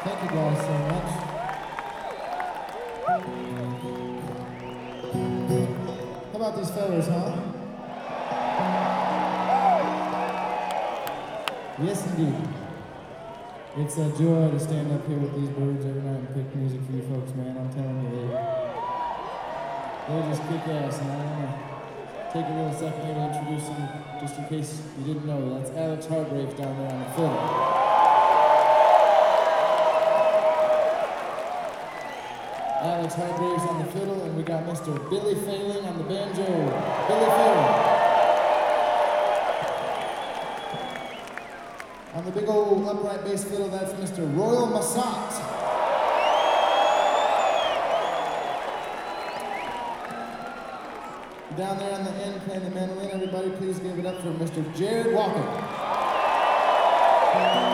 Thank you guys so much. How about these fellas, huh? Yes, indeed. It's a joy to stand up here with these birds every night and pick music for you folks, man. I'm telling you, they're just kick ass, and I want to take a little second here to introduce them, just in case you didn't know. That's Alex Hargraves down there on the fiddle. Alex Hargraves on the fiddle, and we got Mr. Billy Failing on the banjo. Billy Failing. On the big old upright bass fiddle, that's Mr. Royal Massat. Down there on the end playing the mandolin, everybody please give it up for Mr. Jared Walker.